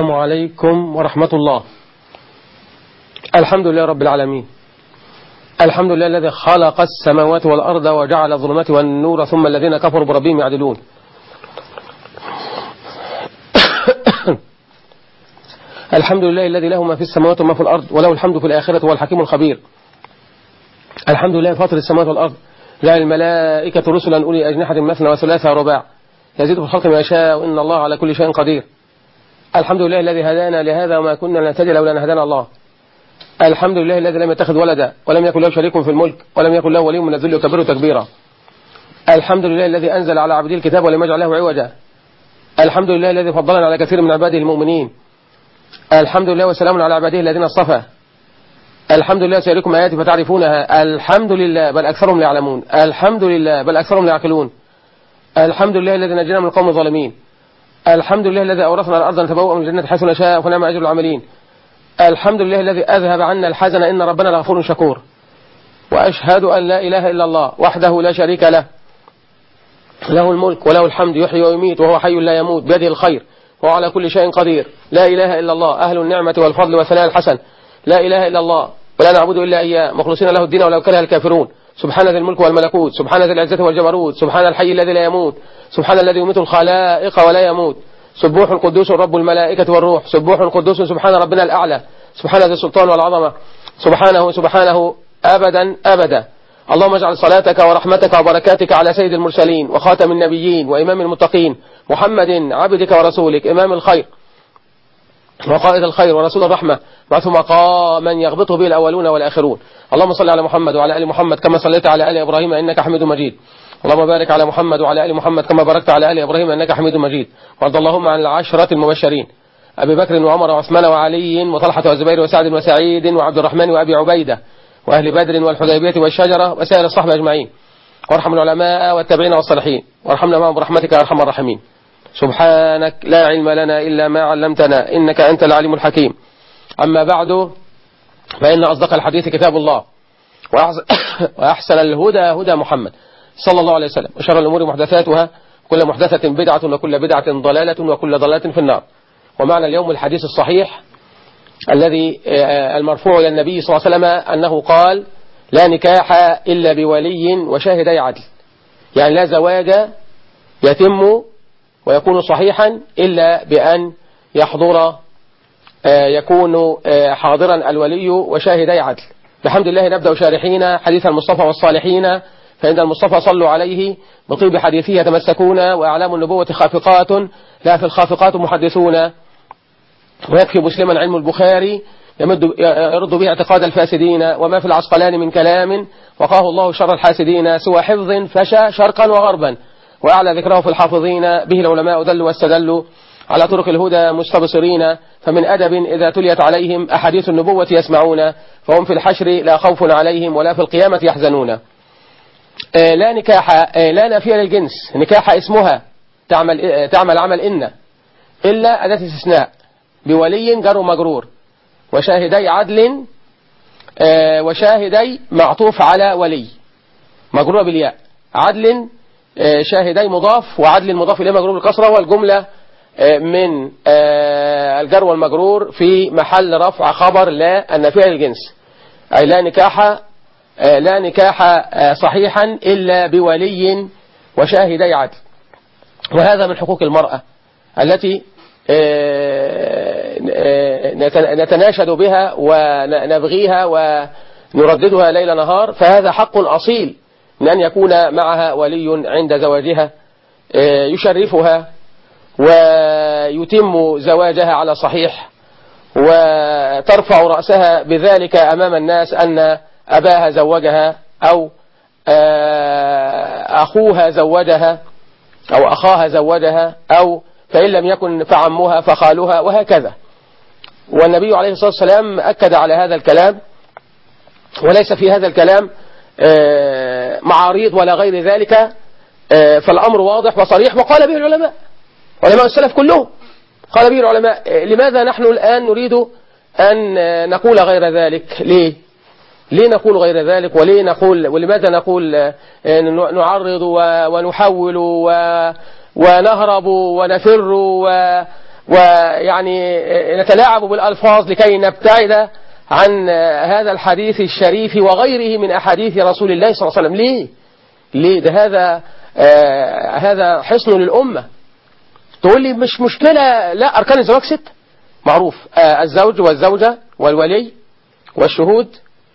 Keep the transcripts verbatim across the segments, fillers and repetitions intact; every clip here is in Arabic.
السلام عليكم ورحمة الله. الحمد لله رب العالمين، الحمد لله الذي خلق السماوات والأرض وجعل الظلمات والنور ثم الذين كفروا بربهم يعدلون. الحمد لله الذي له ما في السماوات وما في الأرض وله الحمد في الآخرة والحكيم الخبير. الحمد لله فاطر السماوات والأرض، جعل الملائكة رسلا أولي أجنحة مثنى وثلاث ورباع يزيد في الخلق ما يشاء وإن الله على كل شيء قدير. الحمد لله الذي هدانا لهذا وما كنا لنهتدي لولا أن هدانا الله. الحمد لله الذي لم يتخذ ولدا ولم يكن له شريك في الملك ولم يكن له ولي من الذل يكبره تكبيرا. الحمد لله الذي أنزل على عبده الكتاب ولم يجعل له عوجا. الحمد لله الذي فضلنا على كثير من عباده المؤمنين. الحمد لله وسلام على عباده الذين اصطفى. الحمد لله سيريكم آياتي فتعرفونها. الحمد لله بل أكثرهم لا يعلمون. الحمد لله بل أكثرهم لا يعقلون. الحمد لله الذي نجينا من القوم الظالمين. الحمد لله الذي أورثنا الأرض نتبوأ من الجنة حيث نشاء فنعم أجر العاملين. الحمد لله الذي أذهب عنا الحزن إن ربنا لغفور شكور. وأشهد أن لا إله إلا الله وحده لا شريك له، له الملك وله الحمد يحيي ويميت وهو حي لا يموت بيده الخير وهو على كل شيء قدير. لا إله إلا الله أهل النعمة والفضل والثناء الحسن. لا إله إلا الله ولا نعبد إلا إياه مخلصين له الدين ولو كره الكافرون. سبحان ذي الملك والملكوت، سبحان ذي العزة والجبروت، سبحان الحي الذي لا يموت، سبحان الذي يميت الخلائق ولا يموت، سبوح قدوس رب الملائكة والروح، سبوح قدوس سبحان ربنا الأعلى، سبحان ذي السلطان والعظمة، سبحانه سبحانه أبدا أبدا. اللهم اجعل صلاتك ورحمتك وبركاتك على سيد المرسلين وخاتم النبيين وإمام المتقين محمد عبدك ورسولك إمام الخير وقائد الخير ورسول الرحمة بعث مقاما يغبطه به الأولون والآخرون. اللهم صل على محمد وعلى آل محمد كما صليت على آل إبراهيم إنك حميد مجيد. اللهم بارك على محمد وعلى آل محمد كما باركت على آل إبراهيم إنك حميد مجيد. وارض اللهم عن العشرة المبشرين أبي بكر وعمر وعثمان وعلي وطلحة وزبير وسعد وسعيد وعبد الرحمن وأبي عبيدة وأهل بدر والحديبية والشجرة وسائر الصحبة أجمعين. وارحم العلماء والتابعين والصالحين وارحمنا معهم برحمتك يا أرحم الراحمين. سبحانك لا علم لنا إلا ما علمتنا إنك أنت العليم الحكيم. أما بعد فإن أصدق الحديث كتاب الله وأحسن الهدى هدى محمد صلى الله عليه وسلم وشر الأمور محدثاتها كل محدثة بدعة وكل بدعة ضلالة وكل ضلالة في النار. ومعنى اليوم الحديث الصحيح الذي المرفوع إلى النبي صلى الله عليه وسلم أنه قال لا نكاح إلا بولي وشاهدي عدل، يعني لا زواج يتم ويكون صحيحا إلا بأن يحضر يكون حاضرا الولي وشاهدي عدل. بحمد الله نبدأ شارحين حديث المصطفى والصالحين، فإن المصطفى صلوا عليه بطيب حديثه يتمسكون وأعلام النبوة خافقات لا في الخافقات محدثون. ويكفي مسلما علم البخاري يمد يرد به اعتقاد الفاسدين وما في العسقلان من كلام وقاه الله شر الحاسدين سوى حفظ فشى شرقا وغربا وأعلى ذكره في الحافظين به العلماء دلوا واستدلوا على طرق الهدى مستبصرين. فمن أدب إذا تليت عليهم أحاديث النبوة يسمعون فهم في الحشر لا خوف عليهم ولا في القيامة يحزنون. لا نكاح لا نافية للجنس، نكاح اسمها تعمل تعمل عمل إن إلا أداة استثناء بولي جر مجرور وشاهدي عدل وشاهدي معطوف على ولي مجرور بالياء، عدل شاهدي مضاف وعدل مضاف إليه مجرور بالكسرة، والجملة من الجر والمجرور في محل رفع خبر لا النافية للجنس، أي لا نكاح لا نكاح صحيحا إلا بولي وشاهدي عدل. وهذا من حقوق المرأة التي نتناشد بها ونبغيها ونرددها ليل نهار، فهذا حق أصيل من أن يكون معها ولي عند زواجها يشرفها ويتم زواجها على صحيح وترفع رأسها بذلك أمام الناس أن أباها زوجها أو أخوها زوجها أو أخاها زوجها أو فإن لم يكن فعمها فخالها وهكذا. والنبي عليه الصلاة والسلام أكد على هذا الكلام، وليس في هذا الكلام معاريض ولا غير ذلك، فالأمر واضح وصريح وقال به العلماء علماء السلف كلهم قال به العلماء. لماذا نحن الآن نريد أن نقول غير ذلك؟ ليه ليه نقول غير ذلك؟ وليه نقول ولماذا نقول نعرض ونحول ونهرب ونفر ويعني نتلاعب بالألفاظ لكي نبتعد عن هذا الحديث الشريف وغيره من أحاديث رسول الله صلى الله عليه وسلم. ليه؟ ليه؟ ده هذا آه هذا حصن للأمة. تقول لي مش مشكلة، لا، أركان الزواج ستة معروف، آه الزوج والزوجة والولي والشهود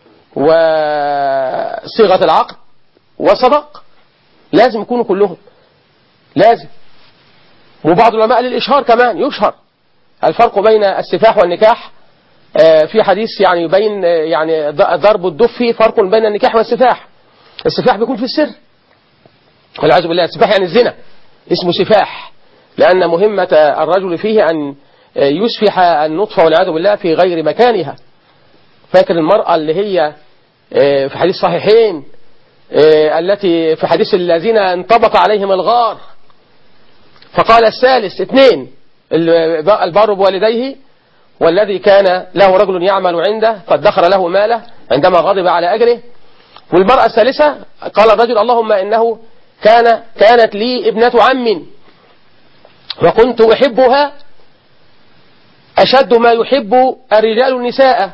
وصيغة العقد والصدق، لازم يكونوا كلهم، لازم. وبعض العلماء للإشهار كمان يشهر. الفرق بين السفاح والنكاح في حديث يعني يبين يعني ضرب الدف فرق بين النكاح والسفاح. السفاح بيكون في السر والعياذ بالله، السفاح يعني الزنا اسمه سفاح، لأن مهمة الرجل فيه أن يسفح النطفة والعياذ بالله في غير مكانها. فاكر المرأة اللي هي في حديث صحيحين التي في حديث الذين انطبق عليهم الغار، فقال الثالث اثنين البار بوالديه والذي كان له رجل يعمل عنده فادخر له ماله عندما غضب على أجره. والمرأة الثالثة قال الرجل اللهم إنه كان كانت لي ابنة عم وكنت أحبها أشد ما يحب الرجال النساء،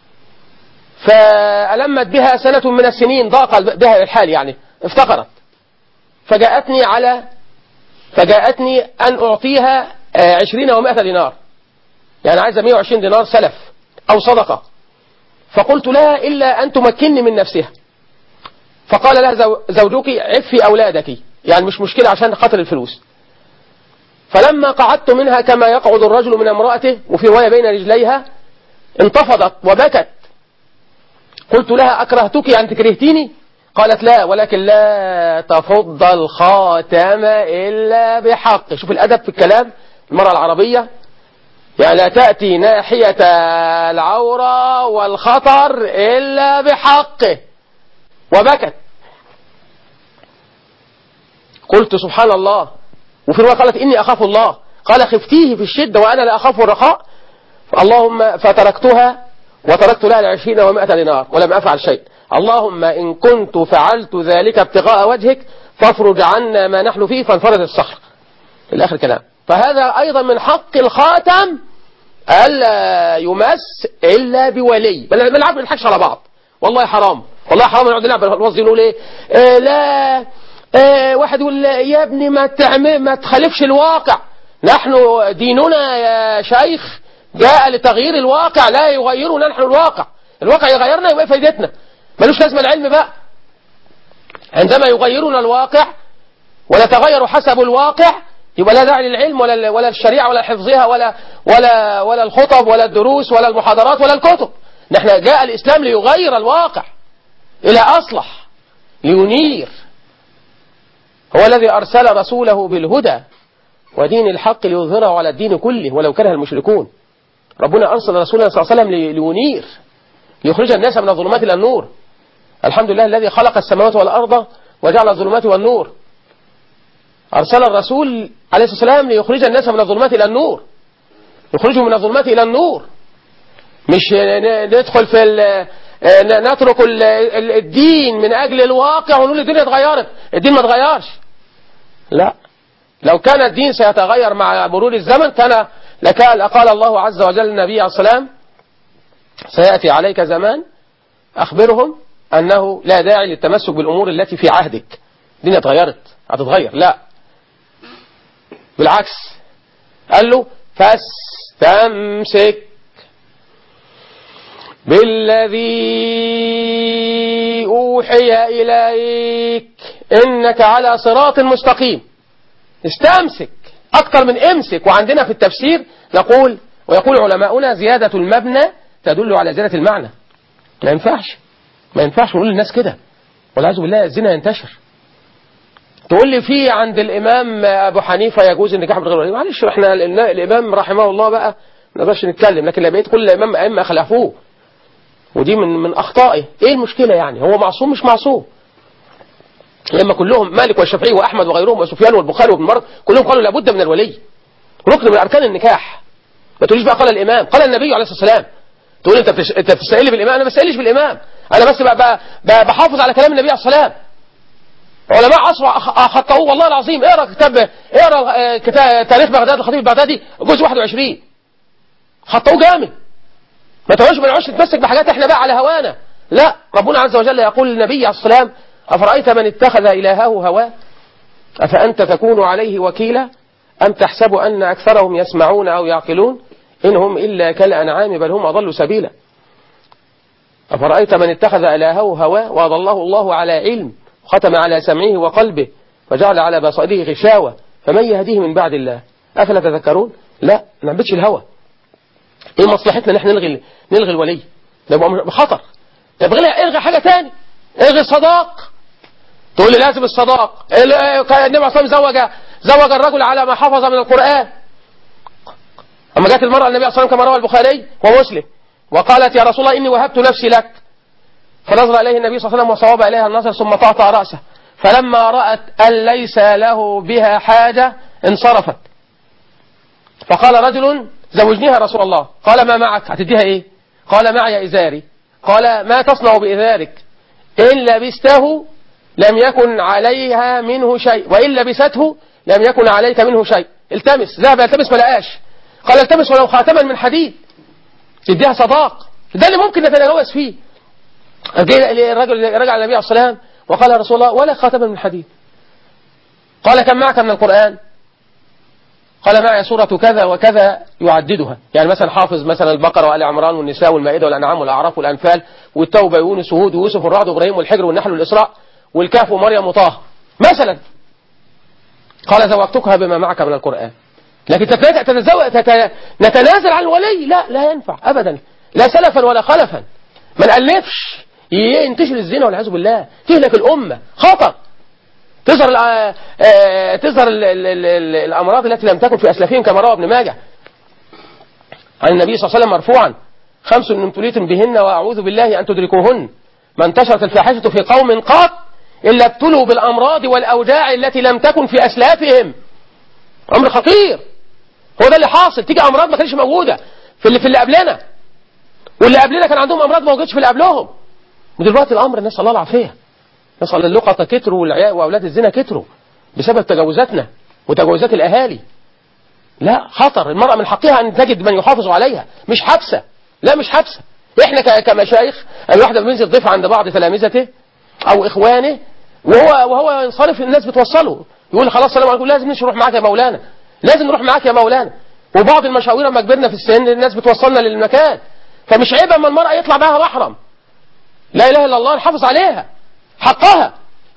فألمت بها سنة من السنين ضاق بها الحال، يعني افتقرت، فجاءتني على فجاءتني أن أعطيها عشرين ومائة دينار، يعني عايزة مئة وعشرين دينار سلف أو صدقة. فقلت لها إلا أن تمكنني من نفسها. فقال لها زوجك عفي أولادك، يعني مش مشكلة عشان خاطر الفلوس. فلما قعدت منها كما يقعد الرجل من امرأته، وفي رواية بين رجليها، انتفضت وبكت. قلت لها أكرهتك أن تكرهتيني؟ قالت لا، ولكن لا تفض الخاتم إلا بحق. شوف الأدب في الكلام المرأة العربية، يعني لا تأتي ناحية العورة والخطر إلا بحقه. وبكت. قلت سبحان الله. وفي رواية قالت إني أخاف الله. قال خفتيه في الشدة وأنا لا أخاف الرخاء. اللهم فتركتها وتركت لها العشرين ومائة دينار ولم أفعل شيء. اللهم إن كنت فعلت ذلك ابتغاء وجهك فافرج عنا ما نحن فيه فانفرج الصخر إلى آخر كلام. فهذا أيضا من حق الخاتم ألا يمس إلا بولي. ما نلعب نضحكش على بعض، والله حرام، والله حرام نقعد نلعب الوظ يقول إيه آه لا آه واحد يقول يا ابني ما تعمل ما تخالفش الواقع. نحن ديننا يا شيخ جاء لتغيير الواقع لا يغيرنا نحن الواقع. الواقع يغيرنا يبقى فايدتنا، ملوش لازمه العلم بقى. عندما يغيرنا الواقع ونتغير حسب الواقع يبقى لا داعي للعلم ولا ولا الشريعه ولا حفظها ولا ولا ولا الخطب ولا الدروس ولا المحاضرات ولا الكتب. نحن جاء الإسلام ليغير الواقع إلى أصلح، لينير. هو الذي أرسل رسوله بالهدى ودين الحق ليظهره على الدين كله ولو كره المشركون. ربنا أرسل رسوله صلى الله عليه وسلم لينير، ليخرج الناس من الظلمات إلى النور. الحمد لله الذي خلق السماوات والأرض وجعل الظلمات والنور. أرسل الرسول عليه الصلاة والسلام ليخرج الناس من الظلمات إلى النور، يخرجهم من الظلمات إلى النور. مش ندخل في نترك الدين من أجل الواقع ونقول الدين اتغيرت. الدين ما اتغيرش، لا. لو كان الدين سيتغير مع مرور الزمن كان لكان قال الله عز وجل للنبي عليه الصلاة والسلام سيأتي عليك زمان أخبرهم أنه لا داعي للتمسك بالأمور التي في عهدك. الدنيا اتغيرت، هتتغير، لا بالعكس. قال له فاستمسك بالذي أوحي إليك إنك على صراط مستقيم. استمسك أكثر من امسك. وعندنا في التفسير نقول ويقول علماؤنا زيادة المبنى تدل على زيادة المعنى. ما ينفعش ما ينفعش نقول للناس كده، والعياذ بالله الزنا ينتشر. تقول لي في عند الإمام أبو حنيفة يجوز النكاح من غير ولي. معلش احنا الإمام رحمه الله بقى ما نقدرش نتكلم، لكن لما كل الإمام أئمة خلافوه ودي من من أخطائه. إيه المشكلة يعني؟ هو معصوم مش معصوم؟ لما كلهم مالك والشافعي وأحمد وغيرهم وسفيان والبخاري وابن مرد كلهم قالوا لابد من الولي، ركن من أركان النكاح. ما تقوليش بقى قال الإمام، قال النبي عليه الصلاة والسلام. تقول أنت بتش... أنت بتسألي بالإمام. أنا ما بسألش بالإمام، أنا بس بقى بقى بقى بحافظ على كلام النبي عليه الصلاة والسلام. علماء عصر خطأوه والله العظيم. اقرا كتاب اقرا كتاب تاريخ بغداد الخطيب البغدادي جزء واحد وعشرين، خطأوه جامد. ما تقولش ما نقعدش نتمسك بحاجات احنا بقى على هوانا، لا. ربنا عز وجل يقول للنبي عليه الصلاة والسلام: أفرأيت من اتخذ إلهه هواه أفأنت تكون عليه وكيلا أم تحسب أن أكثرهم يسمعون أو يعقلون إن هم إلا كالأنعام بل هم أضل سبيلا. أفرأيت من اتخذ إلهه هواه وأضله الله على علم ختم على سمعه وقلبه وجعل على بصره غشاوة فمن يهديه من بعد الله أفلا تذكرون. لا، ما نعبدش الهوى. ايه مصلحتنا ان احنا نلغي نلغي الولي؟ ده بخطر. طب الغي حاجه تاني، الغي الصداق. تقول لي لازم الصداق. النبي صلى الله عليه وسلم زوج زوج الرجل على ما حفظ من القرآن. اما جاءت المرأة النبي صلى الله عليه وسلم كما روى البخاري ومسلم وقالت: يا رسول الله إني وهبت نفسي لك. فنظر إليه النبي صلى الله عليه وسلم وصواب إليها النظر ثم طأطأ رأسه، فلما رأت أن ليس له بها حاجة انصرفت. فقال رجل: زوجنيها يا رسول الله. قال: ما معك؟ هتديها ايه؟ قال: معي إزاري. قال: ما تصنع بإزارك؟ إن لبسته لم يكن عليها منه شيء وإن لبسته لم يكن عليك منه شيء. التمس. ذهب يلتمس ما لقاش. قال: التمس ولو خاتما من حديد. تديها صداق. ده اللي ممكن نتجاوز فيه. الرجل رجع النبي عليه الصلاة والسلام وقال: يا رسول الله ولا خاتما من حديد. قال: كم معك من القرآن؟ قال: معي سورة كذا وكذا يعددها، يعني مثلا حافظ مثلا البقرة وآل عمران والنساء والمائدة والأنعام والأعراف والأنفال والتوبة ويونس وهود ويوسف والرعد وإبراهيم والحجر والنحل والإسراء والكهف ومريم وطه مثلا. قال: زوجتكها بما معك من القرآن. لكن نتنازل عن الولي؟ لا، لا ينفع أبدا، لا سلفا ولا خلفا. ما نألفش ينتشر الزنا والعياذ بالله، تهلك الأمة، خطر. تظهر تظهر الأمراض التي لم تكن في أسلافهم كما روى ابن ماجه عن النبي صلى الله عليه وسلم مرفوعا: خمس إن ابتليتم بهن وأعوذ بالله أن تدركوهن ما انتشرت الفاحشة في قوم قط إلا ابتلوا بالأمراض والأوجاع التي لم تكن في أسلافهم. أمر خطير. هو ده اللي حاصل. تيجي أمراض ما كانش موجودة في اللي في اللي قبلنا، واللي قبلنا كان عندهم أمراض ما وجدتش في اللي قبلهم. ودلوقتي الأمر نسأل الله العافية، نسأل اللقطة كتروا وأولاد الزنا كتروا بسبب تجاوزاتنا وتجاوزات الأهالي. لا، خطر. المرأة من حقها أن تجد من يحافظ عليها، مش حبسة. لا، مش حبسة. إحنا كمشايخ الواحدة بينزل ضيف عند بعض تلامذته أو إخوانه وهو وهو ينصرف، الناس بتوصله يقول: خلاص السلام عليكم، لازم نروح معاك يا مولانا، لازم نروح معاك يا مولانا. وبعض المشاوير لما كبرنا في السن الناس بتوصلنا للمكان، فمش عيب اما المرأة يطلع معها محرم. لا إله إلا الله، نحافظ عليها حقها.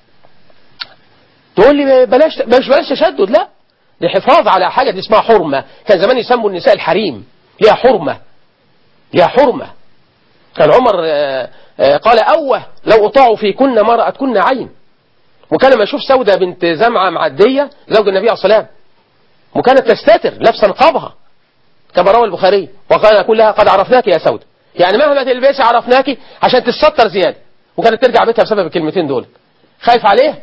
تقول لي بلاش بلاش بلاش تشدد. لا، دي حفاظ على حاجة دي اسمها حرمة. كان زمان يسموا النساء الحريم، ليها حرمة، ليها حرمة. كان عمر قال: أوه لو أطاعوا في كن ما رأتكن عين. وكان لما يشوف سودة بنت زمعة معدية زوج النبي عليه الصلاة والسلام وكانت تستتر لابسه نقابها كما روى البخاري وقال: يقول لها: قد عرفناك يا سودة، يعني مهما تلبسي عرفناكي عشان تستتر زيادة. وكانت ترجع بيتها بسبب الكلمتين دول. خايف عليه،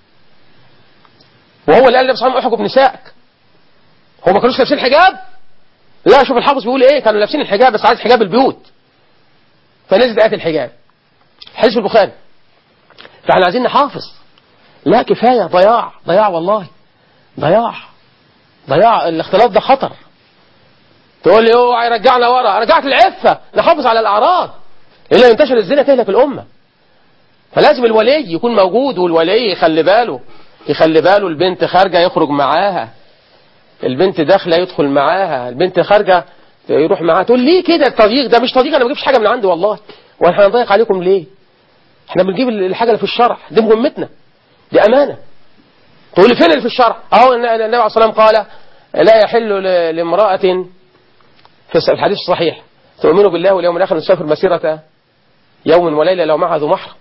وهو اللي قال للنبي صلى الله عليه وسلم: احجب نسائك. هو ما كانوش لابسين حجاب؟ لا، شوف الحافظ بيقول ايه، كانوا لابسين الحجاب بس عايز حجاب البيوت، فنزلت آية الحجاب. حديث في البخاري. فاحنا عايزين نحافظ. لا، كفاية ضياع، ضياع والله، ضياع ضياع. الاختلاط ده خطر. تقول لي: اوعى يرجعنا ورا. رجعت العفة، نحافظ على الأعراض، إلا ينتشر الزنا تهلك الأمة. فلازم الولي يكون موجود، والولي يخلي باله يخلي باله البنت خارجة يخرج معاها، البنت داخلة يدخل معاها، البنت خارجة يروح معاها. تقول ليه كده؟ التضييق ده مش تضييق، أنا ما بجيبش حاجة من عندي والله، واحنا هنضيق عليكم ليه؟ احنا بنجيب الحاجة اللي في الشرع، دي مهمتنا، دي أمانة. تقول لي فين اللي في الشرع؟ أهو النبي عليه الصلاة والسلام قال: لا يحل لامرأة في الحديث الصحيح تؤمن بالله واليوم الآخر تسافر مسيرة يوم وليلة لو معها ذو محرم.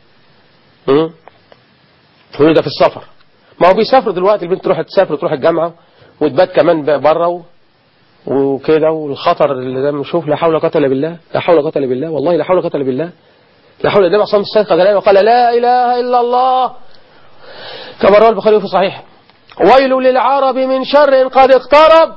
تقول ده في السفر. ما هو بيسافروا دلوقتي، البنت تروح تسافر وتروح الجامعة وتبات كمان بره وكده، والخطر اللي ده نشوف. لا حول ولا قوة الا بالله، لا حول ولا قوة الا بالله، والله لا حول ولا قوة الا بالله، لا حول. النبي صلى الله عليه وسلم وقال: لا إله إلا الله كما روى البخاري في صحيح: ويل للعرب من شر قد اقترب.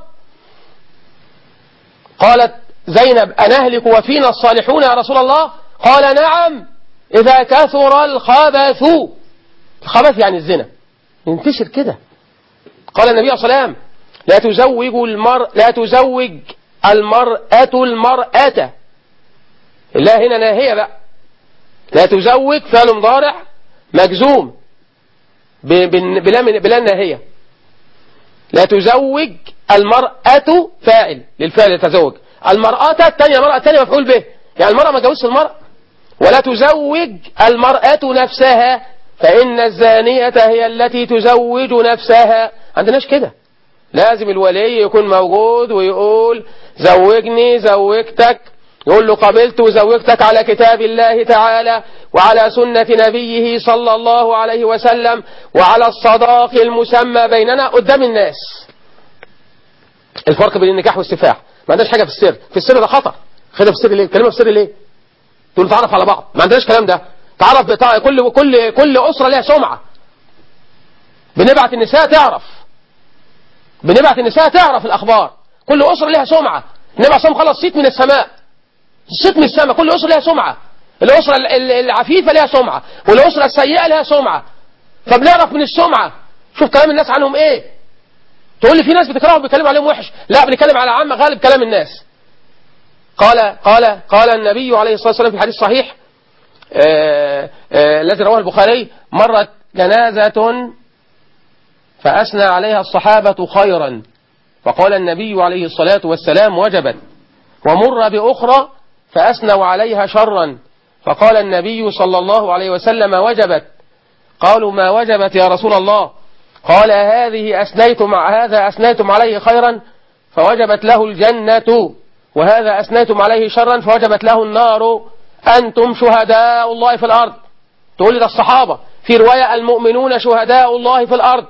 قالت زينب: أنهلك وفينا الصالحون يا رسول الله؟ قال: نعم إذا كثر الخبث. الخبث يعني الزنا ينتشر كده. قال النبي صلى الله عليه وسلم لا تزوج المرء لا تزوج المرأة المرأة. الله هنا ناهية بقى، لا تزوج فعل مضارع مجزوم بلا بلا ناهية. لا تزوج المرأة فاعل للفعل تزوج، المرأة الثانية المرأة الثانية مفعول به، يعني المرأة ما جوزش المرأة. ولا تزوج المرأة نفسها فإن الزانية هي التي تزوج نفسها. عندناش كده، لازم الولي يكون موجود ويقول زوجني زوجتك، يقول له قبلت وزوجتك على كتاب الله تعالى وعلى سنة نبيه صلى الله عليه وسلم وعلى الصداق المسمى بيننا قدام الناس. الفرق بين النكاح والسفاح، ما عندناش حاجة في السر، في السر ده خطر. خدها في السر ليه؟ كلمة في السر ليه؟ تقول تعرف على بعض، ما عندناش كلام ده. تعرف بتاع كل كل كل أسرة لها سمعة. بنبعت النساء تعرف، بنبعت النساء تعرف الأخبار، كل أسرة لها سمعة. النبي صلى خلص صيت من السماء، صيت من السماء، كل أسرة لها سمعة. الأسرة العفيفة لها سمعة والأسرة السيئة لها سمعة، فبنعرف من السمعة. شوف كلام الناس عنهم إيه. تقول لي في ناس بتكرههم بيتكلموا عليهم وحش، لا بنتكلم على عامة غالب كلام الناس. قال قال قال النبي عليه الصلاة والسلام في الحديث الصحيح الذي رواه البخاري: مرت جنازة فأثنى عليها الصحابة خيرا فقال النبي عليه الصلاة والسلام: وجبت. ومر بأخرى فأثنوا عليها شرا فقال النبي صلى الله عليه وسلم: وجبت. قالوا: ما وجبت يا رسول الله؟ قال: هذه أثنيتم هذا أثنيتم عليه خيرا فوجبت له الجنة، وهذا أثنيتم عليه شرا فوجبت له النار، أنتم شهداء الله في الأرض. تقول لي ده الصحابة، في رواية: المؤمنون شهداء الله في الأرض.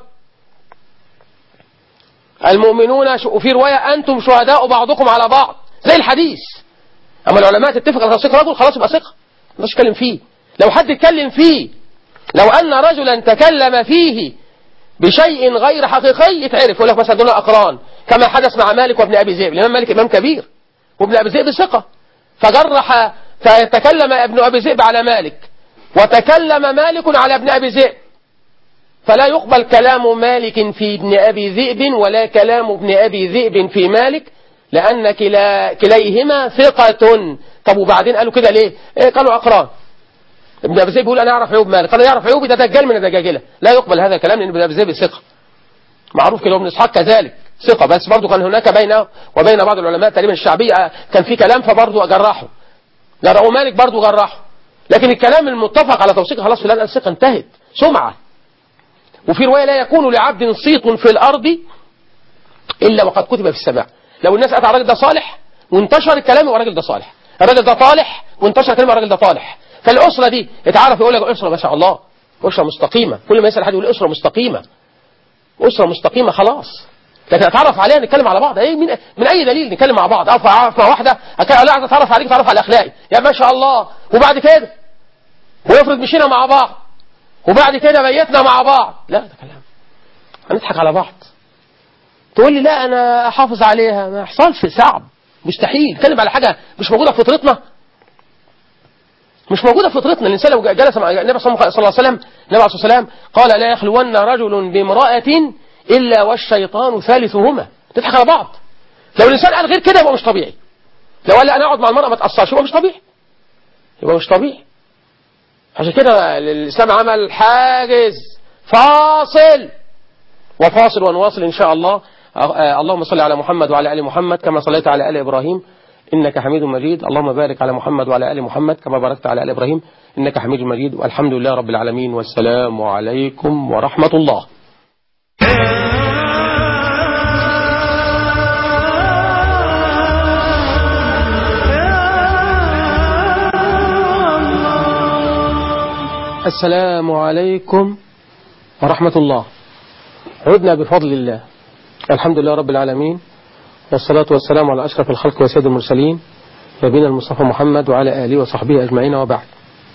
المؤمنون ش... وفي رواية: أنتم شهداء بعضكم على بعض، زي الحديث. أما العلماء تتفق على ثقة رجل خلاص يبقى ثقة، مش يتكلم فيه. لو حد اتكلم فيه، لو أن رجلا تكلم فيه بشيء غير حقيقي يتعرف، يقول لك مثلا دون أقران، كما حدث مع مالك وابن أبي ذئب. الإمام مالك إمام كبير وابن أبي ذئب ثقة، فجرح فتكلم ابن أبي ذئب على مالك وتكلم مالك على ابن أبي ذئب، فلا يقبل كلام مالك في ابن أبي ذئب ولا كلام ابن أبي ذئب في مالك، لأن كلا كليهما ثقة. طب وبعدين قالوا كده ليه؟ إيه قالوا أقران. ابن أبي ذئب يقول أنا أعرف عيوب مالك، قال يعرف عيوب ده دجال من الدجاجلة. لا يقبل هذا الكلام لأن ابن أبي ذئب ثقة معروف كده، وابن إسحاق كذلك ثقة، بس برضه كان هناك بينه وبين بعض العلماء تقريبا الشعبية كان في كلام فبرضه جرحه، جرحوا مالك برضه جرحه. لكن الكلام المتفق على توثيقه خلاص فلان الثقة انتهت، سمعة. وفي رواية: لا يكون لعبد صيت في الأرض إلا وقد كتب في السماء. لو الناس قالت على الراجل ده صالح وانتشر الكلام يبقى الراجل ده صالح، الراجل ده طالح وانتشر الكلام الراجل ده طالح. فالأسرة دي اتعرف يقول لك أسرة ما شاء الله، أسرة مستقيمة. كل ما يسأل حد يقول أسرة مستقيمة، أسرة مستقيمة خلاص. لكن اتعرف عليها نتكلم على بعض، ايه من, من أي دليل نتكلم مع بعض؟ أعرف أعرف مع واحدة لا عايز أتعرف عليك تعرف على أخلاقي يا ما شاء الله، وبعد كده ويفرض مشينا مع بعض وبعد كده بيتنا مع بعض، لا ده كلام هنضحك على بعض. تقول لي لا أنا أحافظ عليها، ما يحصلش، صعب مستحيل. نتكلم على حاجة مش موجودة في فطرتنا، مش موجودة في فطرتنا. الإنسان لو جلس مع النبي صلى الله عليه وسلم، النبي عليه الصلاة والسلام قال: لا يخلون رجل بامرأة إلا والشيطان ثالثهما. تضحك على بعض. لو الإنسان قال غير كده يبقى مش طبيعي. لو قال لا أنا أقعد مع المرأة ما تأثرش يبقى مش طبيعي، يبقى مش طبيعي. عشان كده الإسلام عمل حاجز فاصل، وفاصل ونواصل إن شاء الله. اللهم صل على محمد وعلى آل محمد كما صليت على آل إبراهيم إنك حميد مجيد. اللهم بارك على محمد وعلى آل محمد كما باركت على آل إبراهيم إنك حميد مجيد. والحمد لله رب العالمين، والسلام عليكم ورحمة الله. السلام عليكم ورحمة الله. عدنا بفضل الله، الحمد لله رب العالمين، والصلاة والسلام على أشرف الخلق وسيد المرسلين نبينا المصطفى محمد وعلى آله وصحبه أجمعين، وبعد.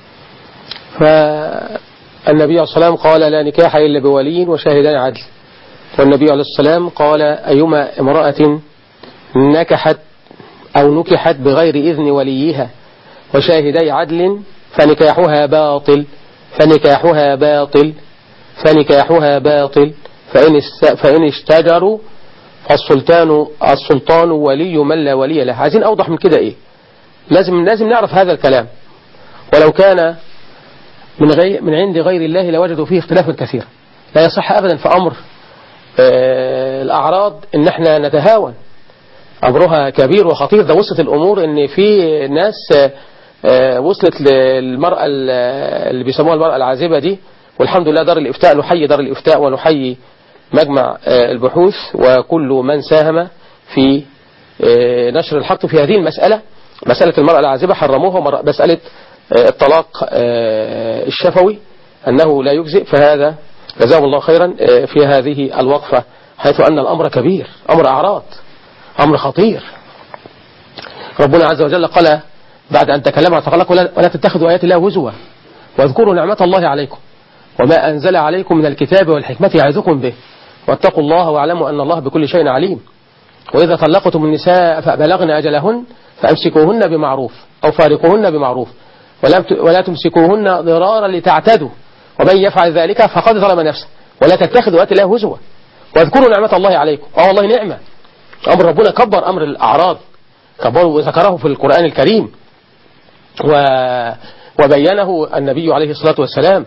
فالنبي عليه الصلاة والسلام قال: لا نكاح إلا بولي وشاهدان عدل. والنبي عليه الصلاة والسلام قال: أيما امرأة نكحت أو نكحت بغير إذن وليها وشاهدي عدل فنكاحها باطل، فنكاحها باطل. فنكاحها باطل فإن فإن اشتجروا فالسلطان السلطان ولي من لا ولي له. عايزين أوضح من كده إيه؟ لازم لازم نعرف هذا الكلام. ولو كان من غير من عند غير الله لوجدوا فيه اختلافا كثيرا. لا يصح أبدا في أمر آه الأعراض إن احنا نتهاون. أمرها كبير وخطير. ده وصلت الأمور إن في ناس آه وصلت للمرأة اللي بيسموها المرأة العازبة دي، والحمد لله دار الإفتاء، نحيي دار الإفتاء ونحيي مجمع آه البحوث وكل من ساهم في آه نشر الحق في هذه المسألة، مسألة المرأة العازبة. حرموها مسألة آه الطلاق آه الشفوي أنه لا يجزئ. فهذا جزاهم الله خيرا آه في هذه الوقفة، حيث أن الأمر كبير، أمر أعراض، أمر خطير. ربنا عز وجل قال بعد أن تكلم عن الطلاق ولا, ولا تتخذوا آيات الله هزوا واذكروا نعمة الله عليكم وما أنزل عليكم من الكتاب والحكمة يعظكم به واتقوا الله واعلموا أن الله بكل شيء عليم. وإذا طلقتم النساء فبلغن أجلهن فأمسكوهن بمعروف أو فارقوهن بمعروف ولا تمسكوهن ضرارا لتعتدوا ومن يفعل ذلك فقد ظلم نفسه ولا تتخذوا آيات الله هزوا واذكروا نعمة الله عليكم. اه والله نعمة. أمر ربنا كبر أمر الأعراض، كبره وذكره في القرآن الكريم و... وبينه النبي عليه الصلاة والسلام،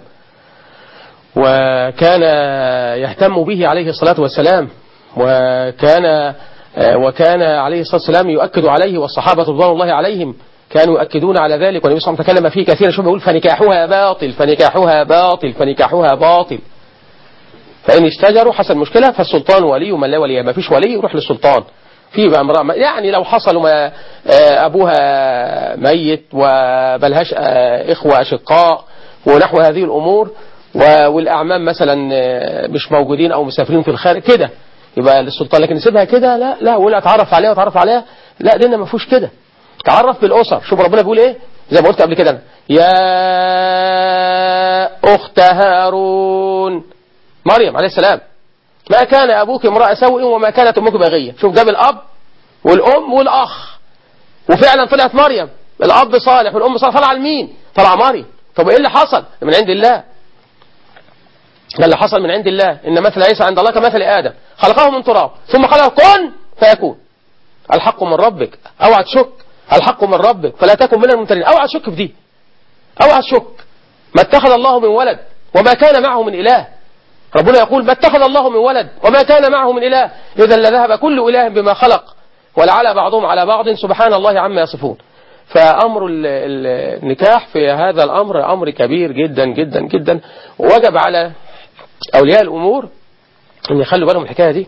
وكان يهتم به عليه الصلاة والسلام، وكان وكان عليه الصلاة والسلام يؤكد عليه، والصحابة رضوان الله عليهم كانوا يؤكدون على ذلك. والنبي صلى الله عليه وسلم تكلم فيه كثيرا، شو بيقول فنكاحها باطل فنكاحها باطل فنكاحها باطل فإن اشتجروا حصل مشكلة فالسلطان ولي من لا ولي، ما فيش ولي يروح للسلطان في بقى امرأة، يعني لو حصل ما أبوها ميت وبلهاش إخوة أشقاء ونحو هذه الأمور، والأعمام مثلا مش موجودين أو مسافرين في الخارج كده، يبقى للسلطان. لكن نسيبها كده لا لا، ولا اتعرف عليها واتعرف عليها لا، دينا ما فيهوش كده. تعرف بالأسر. شوف ربنا بيقول إيه زي ما قلت قبل كده، يا أخت هارون مريم عليه السلام ما كان أبوك امرأة سوء وما كانت أمك بغية. شوف جاب الأب والأم والأخ، وفعلا طلعت مريم. الأب صالح والأم صالح، طلع لمين؟ طلع مريم. طب إيه اللي حصل؟ من عند الله. ده اللي حصل من عند الله. إن مثل عيسى عند الله كمثل آدم خلقه من تراب ثم قال كن فيكون. الحق من ربك، اوعى تشك، الحق من ربك فلا تكن من الممترين. اوعى تشك في دي، اوعى تشك. ما اتخذ الله من ولد وما كان معه من إله. ربنا يقول ما اتخذ الله من ولد وما كان معه من إله إذا لذهب كل إله بما خلق ولعلى بعضهم على بعض سبحان الله عما يصفون. فأمر النكاح في هذا الأمر أمر كبير جدا جدا جدا، ووجب على أولياء الأمور أن يخلوا بالهم الحكاية دي.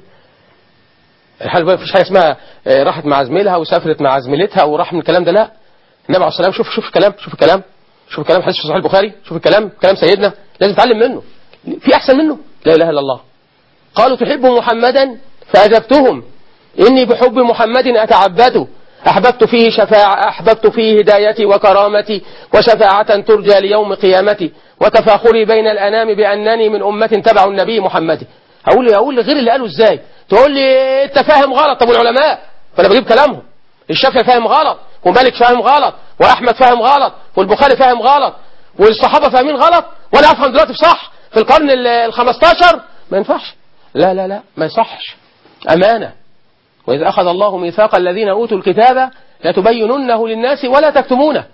الحال ما فيش حاجة اسمها راحت مع زميلها وسافرت مع زميلتها وراح من الكلام ده، لا. النبي عليه الصلاة والسلام شوف شوف الكلام شوف الكلام شوف الكلام حديث في صحيح البخاري، شوف الكلام كلام سيدنا لازم تعلم منه. في أحسن منه؟ لا إله إلا الله. قالوا تحب محمدا فأجبتهم إني بحب محمد أتعبد، أحببت فيه شفاعة أحببت فيه هدايتي وكرامتي وشفاعة ترجى ليوم قيامتي وتفاخري بين الأنام بأنني من أمة تبع النبي محمد. هقول لي هقول لي غير اللي قاله إزاي؟ تقول لي أنت فاهم غلط. طب والعلماء؟ فأنا بجيب كلامهم. الشافعي فاهم غلط، ومالك فاهم غلط، وأحمد فاهم غلط، والبخاري فاهم غلط، والصحابة فاهمين غلط، وأنا أفهم دلوقتي في صح في القرن الخمستاشر. ما ينفعش. لا لا لا ما يصحش. أمانة. وإذ أخذ الله ميثاق الذين أوتوا الكتاب لتبيننه للناس ولا تكتمونه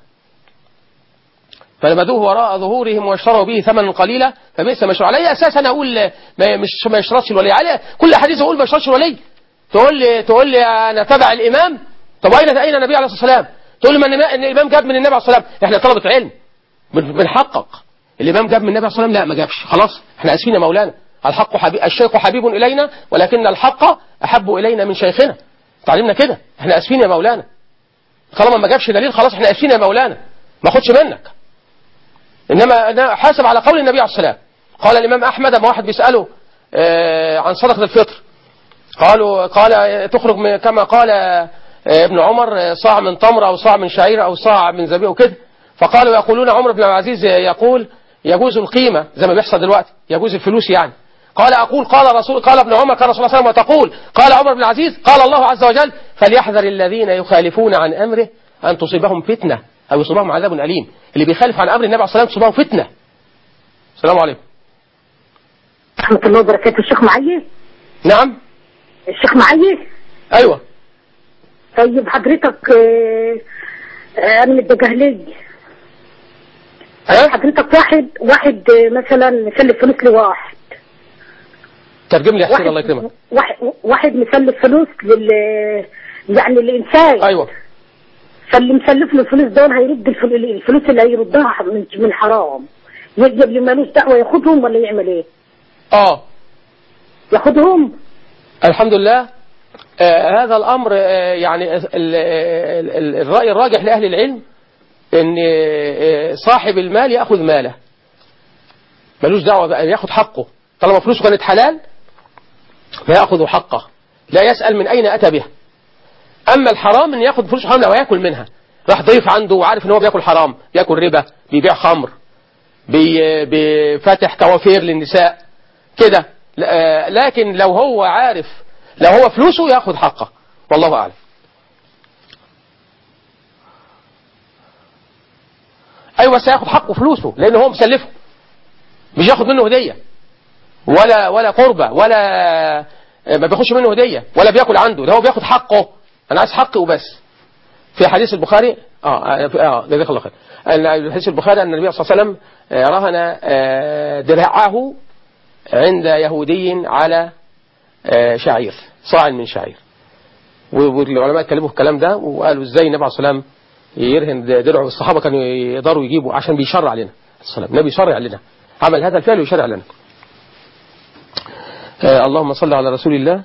فنبذوه وراء ظهورهم واشتروا به ثمنا قليلا فبئس ما شروا. على أي أساس أنا أقول ما مش ما يشترطش الولي؟ على كل حديث أقول ما يشترطش الولي. تقول لي تقول لي أنا تبع الإمام. طب أين أين النبي عليه الصلاة والسلام؟ تقول لي ما إن الإمام جاب من النبي عليه الصلاة والسلام. إحنا طلبة علم بنحقق. الإمام جاب من النبي عليه الصلاة والسلام؟ لا ما جابش. خلاص إحنا آسفين يا مولانا. الحق حبيب الشيخ حبيب إلينا ولكن الحق أحب إلينا من شيخنا. تعلمنا كده. احنا اسفين يا مولانا. طالما ما جابش دليل خلاص احنا اسفين يا مولانا، ما اخدش منك. انما حاسب على قول النبي عليه الصلاة والسلام. قال الامام احمد لما واحد بيساله اه عن صدقة الفطر، قالوا قال تخرج كما قال اه ابن عمر صاع من تمر او صاع من شعير او صاع من زبيب وكده. فقالوا يقولون عمر بن العزيز يقول يجوز القيمة زي ما بيحصل دلوقتي، يجوز الفلوس يعني. قال أقول قال رسول قال ابن عمر قال رسول الله صلى الله عليه وسلم وتقول قال عمر بن العزيز قال الله عز وجل فليحذر الذين يخالفون عن أمره أن تصيبهم فتنة أو يصيبهم عذاب أليم. اللي بيخالف عن أمر النبي عليه الصلاة والسلام تصيبهم فتنة. السلام عليكم. ورحمة الله وبركاته. الشيخ معي؟ نعم. الشيخ معي؟ ايوه. طيب حضرتك انا من الدجهلية. حضرتك واحد واحد مثلا مسلف فلوس لواحد. ترجم لي يا حسين الله يكرمك. واحد واحد مسلف فلوس لل يعني الانسان. ايوه. فاللي مسلف له الفلوس دول هيرد الفلوس اللي هيردها من من حرام. يجب اللي مالوش دعوه ياخدهم ولا يعمل ايه؟ اه ياخدهم. الحمد لله. آه هذا الامر آه يعني ال ال ال الراي الراجح لاهل العلم ان آه صاحب المال ياخذ ماله، ملوش دعوه بقى ياخذ حقه، طالما فلوسه كانت حلال فياخذ حقه، لا يسال من اين اتى بها. اما الحرام ان ياخذ فلوس حرام وياكل منها، راح ضيف عنده وعارف ان هو بياكل حرام، بياكل ربا، بيبيع خمر، بفاتح كوافير للنساء كده. لكن لو هو عارف، لو هو فلوسه ياخذ حقه، والله اعلم. ايوه سياخذ حقه فلوسه لان هو مسلفه، مش ياخذ منه هديه ولا ولا قربه ولا ما بياخدش منه هديه ولا بياكل عنده، ده هو بياخذ حقه. انا عايز حقي وبس. في حديث البخاري اه اه جزاك الله خير، حديث البخاري ان النبي صلى الله عليه وسلم رهن درعه عند يهودي على شعير، صاع من شعير، والعلماء اتكلموا في الكلام ده وقالوا ازاي النبي عليه الصلاه والسلام يرهن درعه. الصحابه كانوا يقدروا يجيبوا عشان بيشرع لنا السلام، النبي يشرع لنا، عمل هذا الفعل ويشرع لنا. آه اللهم صل على رسول الله.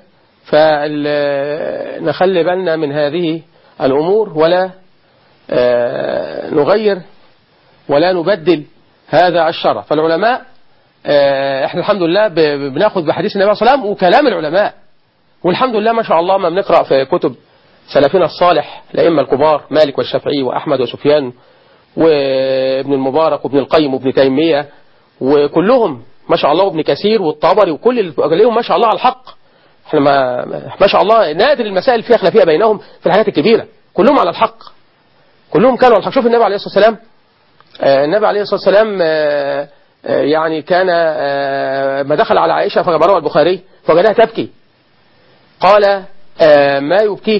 فنخلي بالنا من هذه الأمور ولا آه نغير ولا نبدل هذا الشرع. فالعلماء آه احنا الحمد لله بناخذ بحديث النبي صلى الله عليه وسلم وكلام العلماء، والحمد لله ما شاء الله ما بنقرأ في كتب سلفنا الصالح الأئمة الكبار مالك والشافعي وأحمد وسفيان وابن المبارك وابن القيم وابن تيمية وكلهم ما شاء الله، وابن كثير والطبري وكل اللي ما شاء الله على الحق. احنا ما, ما شاء الله نادر المسائل فيها خلافية بينهم في الحاجات الكبيرة، كلهم على الحق، كلهم كانوا على الحق. شوف النبي عليه الصلاة والسلام، آه النبي عليه الصلاة والسلام آه آه يعني كان آه ما دخل على عائشة فجبروها البخاري فوجدها تبكي، قال آه ما يبكيك؟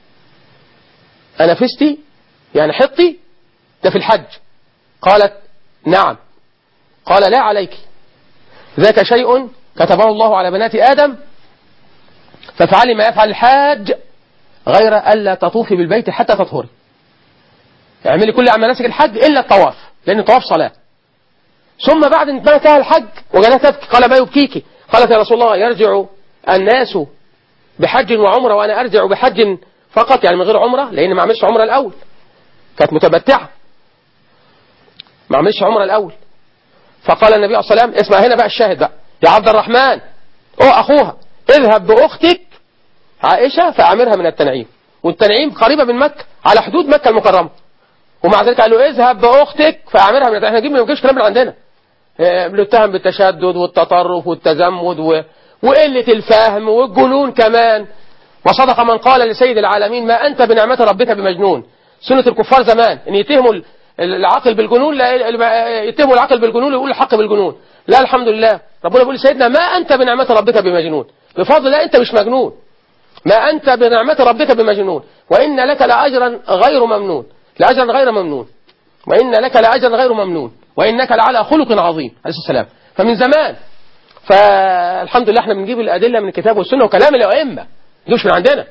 أنفستي يعني حطي؟ ده في الحج. قالت نعم. قال لا عليك، ذاك شيء كتبه الله على بنات آدم فافعلي ما يفعل الحاج غير ألا تطوفي بالبيت حتى تطهري. اعملي كل مناسك الحج إلا الطواف، لأن الطواف صلاة. ثم بعد ان انتهى الحج وجدها تبكي، قال ما يبكيك؟ قالت يا رسول الله يرجع الناس بحج وعمرة وأنا أرجع بحج فقط، يعني من غير عمرة، لأن ما عملش عمرة الأول، كانت متمتعة ما عملش عمرة الأول. فقال النبي عليه الصلاة والسلام، اسمع هنا بقى الشاهد بقى يا عبد الرحمن أو أخوها، اذهب بأختك عائشة فأعمرها من التنعيم، والتنعيم قريبة من مكة على حدود مكة المكرمة، ومع ذلك قال له اذهب بأختك فأعمرها من التنعيم. احنا نجيب ما نجيبش كلام من عندنا، بنتهم بالتشدد والتطرف والتزمت و... وقلة الفهم والجنون كمان. وصدق من قال لسيد العالمين ما أنت بنعمة ربك بمجنون. سنة الكفار زمان ان يتهموا العقل بالجنون، لا يتهموا العقل بالجنون ويقول الحق بالجنون. لا الحمد لله ربنا بيقول لسيدنا ما أنت بنعمة ربك بمجنون، بفضل الله أنت مش مجنون، ما أنت بنعمة ربك بمجنون، وإن لك لأجرا غير ممنون، لأجرا غير ممنون، وإن لك لأجرا غير ممنون، وإنك لعلى خلق عظيم عليه السلام. فمن زمان، فالحمد لله احنا بنجيب الأدلة من الكتاب والسنة وكلام الأئمة، مش من عندنا،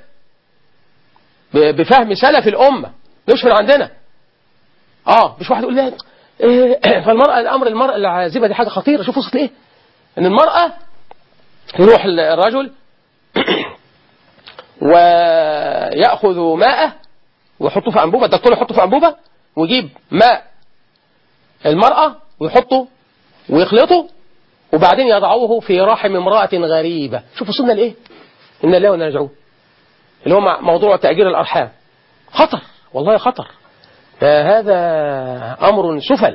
بفهم سلف الأمة، مش من عندنا. اه مش واحد يقول لها إيه فالمرأة الأمر المرأة العازبة دي حاجة خطيرة. شوف وصلت ايه، ان المرأة يروح الرجل ويأخذ ماءه ويحطه في أنبوبة، الدكتور يحطه في أنبوبة ويجيب ماء المرأة ويحطه ويخلطه وبعدين يضعوه في رحم امرأة غريبة. شوف وصلنا لإيه، إن الله وإنا راجعون، اللي هو موضوع تأجير الأرحام. خطر والله خطر، هذا أمر سفل،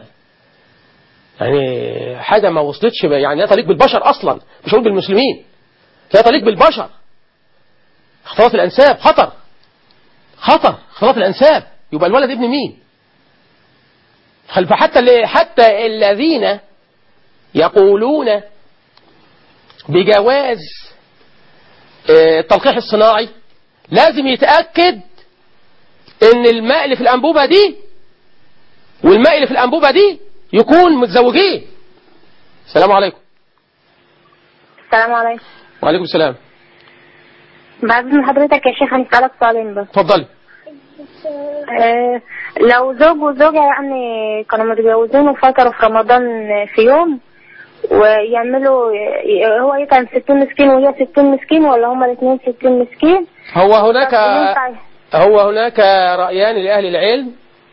يعني حاجة ما وصلتش، يعني لا تليق بالبشر أصلا، مش هقول بالمسلمين، لا تليق بالبشر. اختلاط الأنساب خطر، خطر اختلاط الأنساب، يبقى الولد ابن مين؟ فحتى حتى الذين يقولون بجواز التلقيح الصناعي لازم يتأكد ان الماء اللي في الأنبوبة دي والماء اللي في الأنبوبة دي يكون متزوجين. السلام عليكم. السلام عليكم. وعليكم السلام. بعد من حضرتك يا شيخ هنسألك سؤالين بس. اتفضلي. آه لو زوج وزوجة يعني كانوا متجوزين وفطروا في رمضان في يوم ويعملوا، هو يطعم ستين مسكين وهي ستين مسكين ولا هما الاثنين ستين مسكين؟ هو هناك هو هناك رأيان لأهل العلم.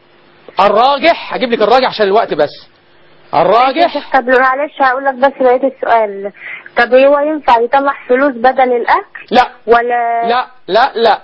الراجح هجيب لك الراجح عشان الوقت بس. الراجح. طب معلش هقول لك بس بقية السؤال. طب هو ينفع يطلع فلوس بدل الأكل؟ لا ولا لا لا لا.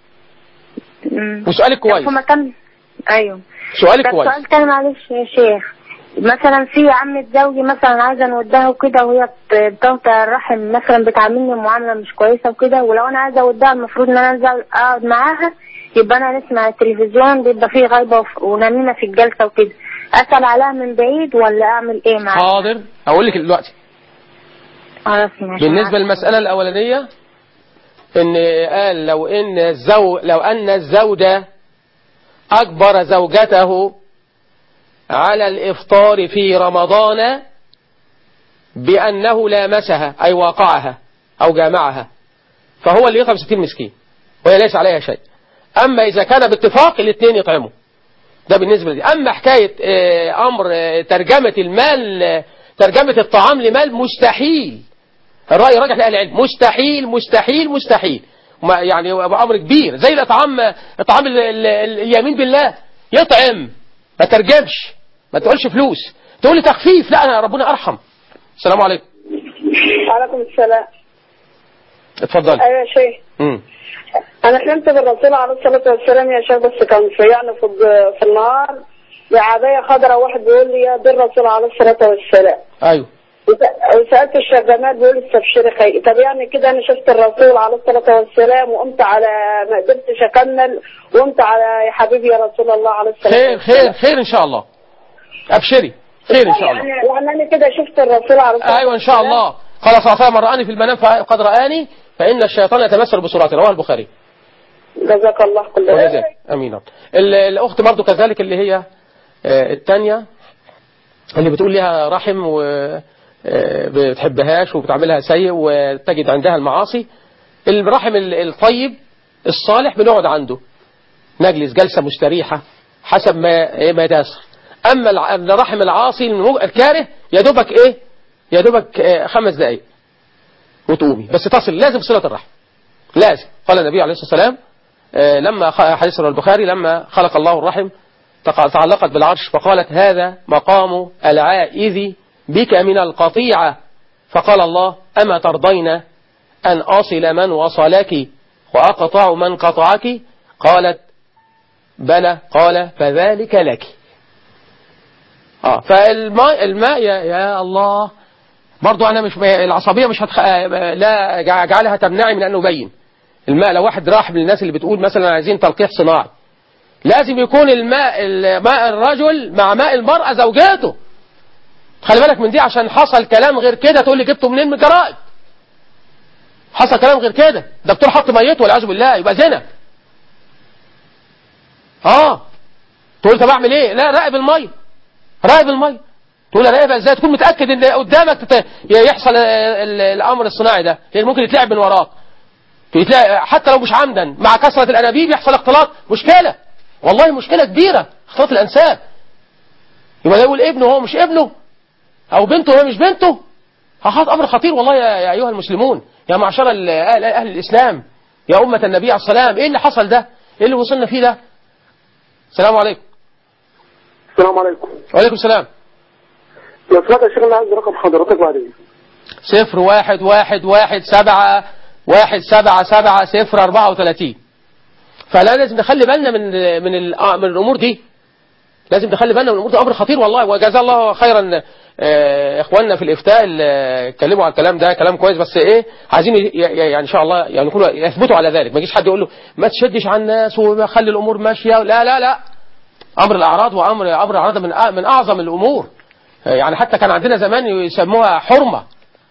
وسؤالك كويس. مكان... ايوه سؤالك كويس. سؤال تاني معلش يا شيخ. مثلا في عمة زوجي مثلا عايزة نودها وكده وهي بتقطع الرحم مثلا بتعاملني معاملة مش كويسة وكده، ولو انا عايزة اودها المفروض ان انا انزل اقعد معاها يبقى انا نسمع التلفزيون بيبقى فيه غيبة ونميمة في الجلسة وكده، اسأل عليها من بعيد ولا اعمل ايه معاها؟ حاضر اقول لك دلوقتي. بالنسبة للمسألة الأولانية ان قال لو ان الزو لو ان الزوج اجبر زوجته على الافطار في رمضان بانه لامسها اي واقعها او جامعها فهو اللي يطعم ستين مسكين وهي ليس عليها شيء. اما اذا كان باتفاق الاثنين يطعموا ده بالنسبة لي. اما حكاية امر ترجمة المال ترجمة الطعام لمال مستحيل. الرأي راجح لأهل العلم مستحيل مستحيل مستحيل يعني أمر كبير زي الأطعام الطعام اليمين بالله يطعم ما ترجمش ما تقولش فلوس تقول لي تخفيف لا أنا ربنا أرحم. السلام عليكم. وعليكم السلام. اتفضل. أيوة يا شيخ. امم أنا حلمت بالرسول عليه الصلاة والسلام يا شيخ بس كان في يعني في, في النهار بعباية خضراء واحد بيقول لي يا دي الرسول عليه الصلاة والسلام. أيوه. وسألت الشيخ جمال بيقول استبشري خير. طب يعني كده أنا شفت الرسول عليه الصلاة والسلام وقمت على ما قدرتش أكمل وقمت على يا حبيبي يا رسول الله عليه الصلاة خير والسلام. خير خير إن شاء الله. أبشري خير إن شاء الله. يعني يعني أنا كده شفت الرسول عليه الصلاة والسلام. أيوه إن شاء الله. قال صلى الله عليه وسلم من رآني في المنام فقد رآني فإن الشيطان يتمثل بصورته رواه البخاري. جزاك الله كل خير. أمين. الأخت برضو كذلك اللي هي الثانية اللي بتقول لها رحم و بتحبهاش وبتعملها سيء وتجد عندها المعاصي. الرحم الطيب الصالح بنقعد عنده نجلس جلسة مستريحة حسب ما ما يتيسر. أما الرحم العاصي الكاره يا دوبك إيه يا دوبك خمس دقايق وتقومي بس تصل لازم صلة الرحم لازم. قال النبي عليه الصلاة والسلام لما حديث البخاري لما خلق الله الرحم تعلقت بالعرش فقالت هذا مقام العائذ بك من القطيعة فقال الله أما ترضين أن أصل من وصلك وأقطع من قطعك قالت بلى قال فذلك لك. آه فالماء الماء يا, يا الله برضو أنا مش العصبية مش هتخ... لا أجعلها تمنعي من أن أبين الماء. لو واحد راح من الناس اللي بتقول مثلا عايزين تلقيح صناعي لازم يكون الماء ماء الرجل مع ماء المرأة زوجاته. خلي بالك من دي عشان حصل كلام غير كده تقول لي جبته منين من الجرائد. حصل كلام غير كده دكتور حط ميته والعياذ بالله يبقى زنا. اه تقول طب اعمل ايه؟ لا راقب الميه راقب الميه. تقول راقبها ازاي؟ تكون متاكد ان قدامك تت... يحصل الامر الصناعي ده لان ممكن يتلعب من وراك يتلعب حتى لو مش عمدا مع كثره الانابيب يحصل اختلاط مشكله والله مشكله كبيره اختلاط الانساب. يبقى يقول ابنه هو مش ابنه او بنته هي مش بنته. هذا امر خطير والله يا, يا ايها المسلمون يا معشر اهل, أهل الاسلام يا امه النبي عليه السلام. ايه اللي حصل ده؟ ايه اللي وصلنا فيه ده؟ السلام عليكم. السلام عليكم. وعليكم السلام. لو سمعت يا شيخ انا عايز رقم حضرتك بعدين. صفر واحد واحد واحد سبعة واحد سبعة سبعة صفر أربعة وثلاثين. فلا لازم نخلي بالنا من من من الامور دي. لازم نخلي بالنا من الامور دي امر خطير والله. وجزا الله خيرا اخواننا في الافتاء اللي اتكلموا على الكلام ده كلام كويس بس ايه عايزين يعني ان شاء الله يعني يكونوا يثبتوا على ذلك. ما يجيش حد يقول له ما تشدش على الناس وخلي الامور ماشيه. لا لا لا امر الاعراض وامر امر الاعراض من من اعظم الامور. يعني حتى كان عندنا زمان يسموها حرمه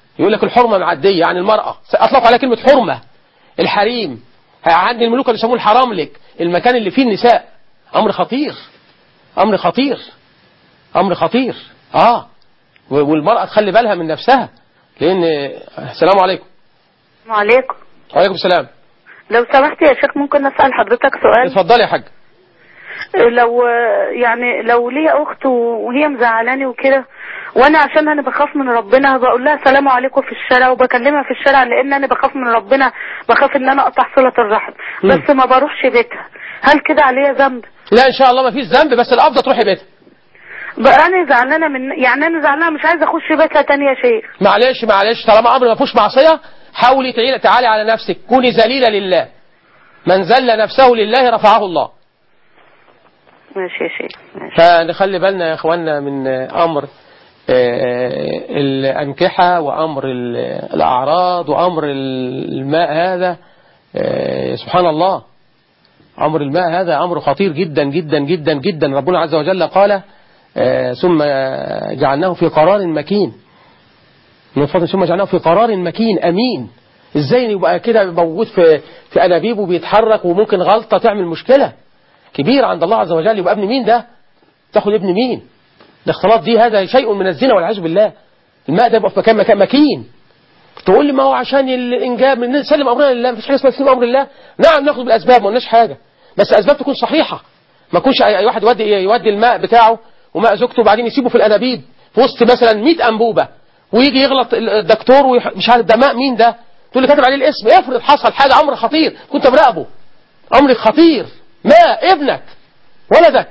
يقول لك الحرمة معدية يعني المرأة، أطلقوا عليها كلمة حرمة. الحريم عند الملوك اللي يسموه الحرام لك، المكان اللي فيه النساء. أمر خطير، أمر خطير، أمر خطير. آه والمرأة تخلي بالها من نفسها، لأن السلام عليكم. وعليكم. وعليكم السلام. لو سمحت يا شيخ ممكن أسأل حضرتك سؤال؟ اتفضلي يا حاج. لو يعني لو ليا أخت وهي مزعلاني وكده، وانا عشان انا بخاف من ربنا بقول لها السلام عليكم في الشارع، وبكلمها في الشارع لان انا بخاف من ربنا، بخاف ان انا اقطع صلة الرحم، بس ما بروحش بيتها. هل كده عليا ذنب؟ لا ان شاء الله ما فيش ذنب، بس الافضل تروحي بيتها. بقى انا زعلانه من يعني انا زعلانه مش عايزه اخش بيتها تاني يا شيخ. معلش معلش طالما امر ما فيهوش معصيه حاولي تعالي تعالي على نفسك، كوني ذليله لله. من ذل نفسه لله رفعه الله. ماشي يا شيخ. فنخلي بالنا يا اخواننا من امر الأنكحة وأمر الأعراض وأمر الماء هذا. سبحان الله، أمر الماء هذا أمر خطير جدا جدا جدا جدا. ربنا عز وجل قال ثم جعلناه في قرار مكين، من فضل ثم جعلناه في قرار مكين أمين. إزاي يبقى كده موجود في في أنابيب وبيتحرك وممكن غلطة تعمل مشكلة كبيرة عند الله عز وجل؟ يبقى ابن مين ده؟ تاخد ابن مين؟ الاختلاط دي هذا شيء من الزنا والعياذ بالله. الماء ده يبقى في مكان مكان مكين. تقول لي ما هو عشان الانجاب نسلم امرنا لله، مفيش حاجه اسمها تسليم امر الله. نعم ناخد بالاسباب ما قلناش حاجه، بس اسباب تكون صحيحه. ما يكونش اي واحد يودي يودي الماء بتاعه وماء زوجته وبعدين يسيبه في الانابيب في وسط مثلا مئة انبوبه، ويجي يغلط الدكتور ومش عارف ده ماء مين ده، تقول لي كاتب عليه الاسم. افرض حصل حاجه امر خطير كنت مراقبه، امر خطير، ماء ابنك ولدك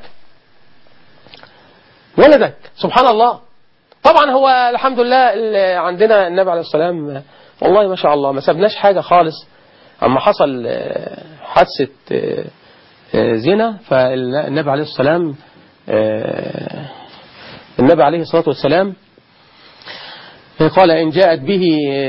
ولدك سبحان الله. طبعا هو الحمد لله عندنا النبي عليه السلام والله ما شاء الله ما سبناش حاجة خالص. اما حصل حادثة زنا فالنبي عليه السلام النبي عليه الصلاة والسلام قال إن جاءت به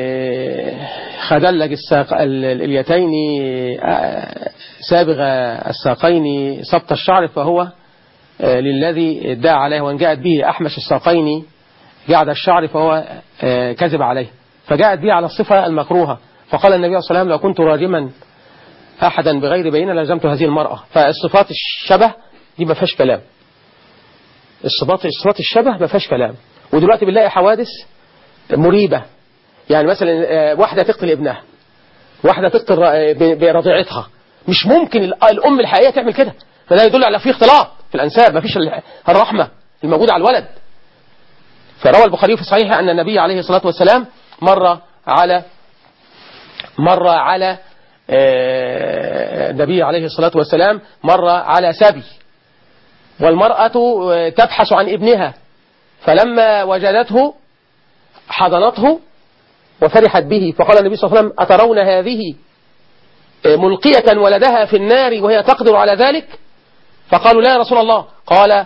خدلج الساق اليتين سابغ الساقين سبط الشعر فهو للذي ادعى عليه، وان جاءت به أحمش الساقين جعد الشعر فهو كذب عليه، فجاءت به على الصفة المكروهة. فقال النبي صلى الله عليه وسلم لو كنت راجما أحدا بغير بينة لزمت هذه المرأة. فالصفات الشبه دي ما فيهاش كلام، الصفات الصفات الشبه ما فيهاش كلام. ودلوقتي بنلاقي حوادث مريبة، يعني مثلا واحدة تقتل ابنها، واحدة تقتل برضيعتها. مش ممكن الأم الحقيقية تعمل كده، فده يدل على فيه اختلاط في الأنساب، ما فيش الرحمة الموجودة على الولد. فروى البخاري في صحيحه أن النبي عليه الصلاة والسلام مر على مر على النبي عليه الصلاة والسلام مر على سبي، والمرأة تبحث عن ابنها، فلما وجدته حضنته وفرحت به، فقال النبي صلى الله عليه وسلم أترون هذه ملقية ولدها في النار وهي تقدر على ذلك؟ فقالوا لا يا رسول الله. قال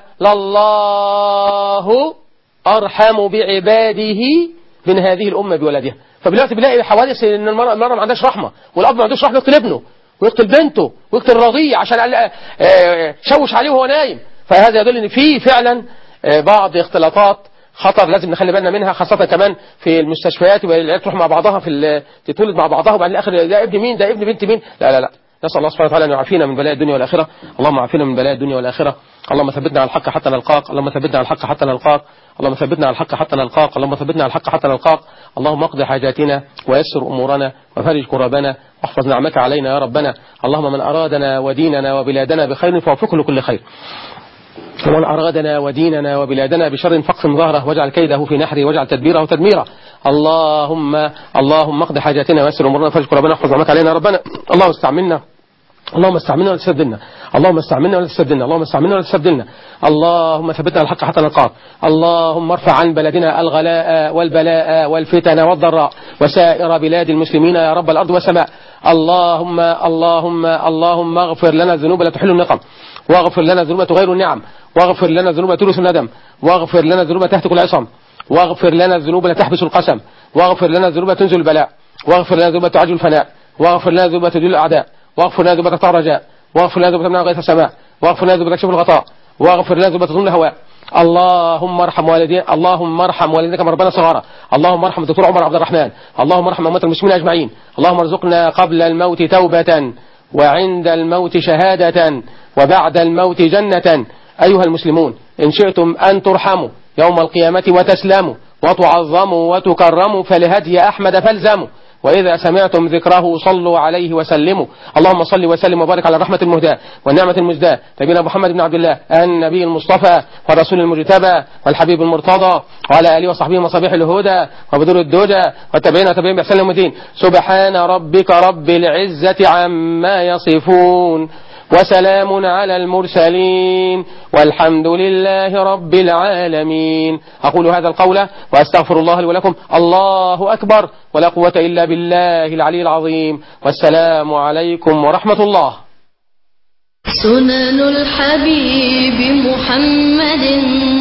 لله أرحم بعباده من هذه الأمة بولدها. فبالوقت بنلاقي حوادث ان المرأة, المرأة ما عندهاش رحمة، والأب ما عندوش رحمة، يقتل ابنه ويقتل بنته ويقتل الرضيع عشان شوش عليه وهو نايم. فهذا يدل ان في فعلا بعض اختلاطات خطر لازم نخلي بالنا منها، خاصة كمان في المستشفيات والعيال تروح مع بعضها في تتولد مع بعضها وبعد الاخر ده ابن مين ده ابن بنت مين. لا لا لا، نسأل الله سبحانه وتعالى أن يعافينا من بلاء الدنيا والآخرة. اللهم عافينا من بلاء الدنيا والآخرة. اللهم ثبتنا على الحق حتى نلقاك، اللهم ثبتنا على الحق حتى نلقاك، اللهم ثبتنا على الحق حتى نلقاك، اللهم ثبتنا على الحق حتى نلقاك. اللهم اقض حاجاتنا ويسر أمورنا وفرج كربنا واحفظ نعمك علينا يا ربنا. اللهم من أرادنا وديننا وبلادنا بخير فوفقه لكل خير، ومن أرادنا وديننا وبلادنا بشر فاقسم ظهره واجعل كيده في نحره واجعل تدبيره تدميرا. اللهم اللهم اقض حاجاتنا ويسر أمورنا وفرج كربنا واحفظ نعمك علينا يا ربنا. اللهم استعملنا اللهم استعملنا ولا تستبدلنا، اللهم استعملنا ولا تستبدلنا، اللهم استعملنا ولا تستبدلنا. اللهم ثبتنا على الحق حتى نلقاك. اللهم ارفع عن بلدنا الغلاء والبلاء والفتن والضراء وسائر بلاد المسلمين يا رب الأرض والسماء. اللهم اللهم اللهم اغفر لنا الذنوب لا تحل النقم، واغفر لنا الذنوب تغير النعم، واغفر لنا الذنوب تورث الندم، واغفر لنا الذنوب تهتك العصم، واغفر لنا الذنوب لا تحبس القسم، واغفر لنا الذنوب تنزل البلاء، واغفر لنا الذنوب تعجل الفناء، واغفر لنا الذنوب تدل الأعداء، واغفر لنا ذنوب تقطع الرجاء، واغفر لنا ذنوب تمنع غيث السماء، واغفر لنا ذنوب تكشف الغطاء، واغفر لنا ذنوب تظن الهواء. اللهم ارحم والدينا اللهم ارحم والدينا كما ربنا صغارا. اللهم ارحم الدكتور عمر عبد الرحمن. اللهم ارحم اموات المسلمين اجمعين. اللهم ارزقنا قبل الموت توبة وعند الموت شهادة وبعد الموت جنة. أيها المسلمون، إن شئتم أن ترحموا يوم القيامة وتسلموا وتعظموا وتكرموا فلهدي أحمد فالزموا، وإذا سمعتم ذكره صلوا عليه وسلموا. اللهم صل وسلم وبارك على الرحمة المهداة والنعمة المزداة نبينا محمد بن عبد الله النبي المصطفى والرسول المجتبى والحبيب المرتضى وعلى آله وصحبه وصبيح الهدى وبدور الدجى والتابعين وتابعين بإحسان يوم الدين. سبحان ربك رب العزة عما يصفون وسلام على المرسلين والحمد لله رب العالمين. أقول هذا القول وأستغفر الله لي ولكم. الله أكبر ولا قوة إلا بالله العلي العظيم، والسلام عليكم ورحمة الله. سنن الحبيب محمد